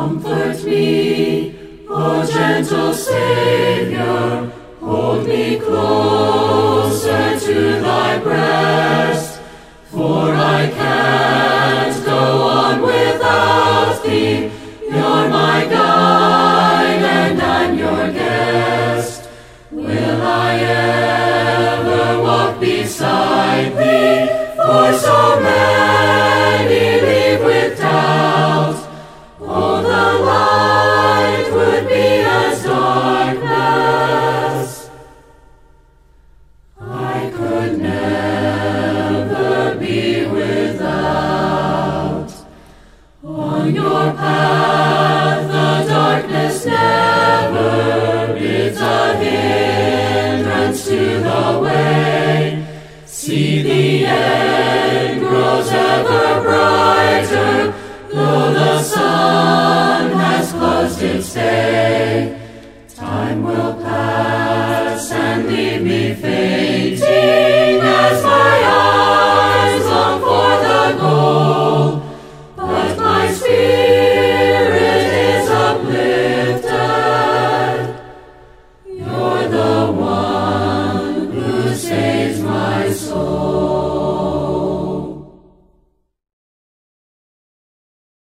Comfort me, O gentle Savior, hold me closer to thy breast, for I can't go on without thee. You're my guide and I'm your guest. Will I ever walk beside thee? For so many leave with doubt. Oh, the light would be as darkness. I could never be without. On your path the darkness never bids a hindrance to the way. See, the end grows ever brighter, though the sun has closed its day. Time will pass and leave me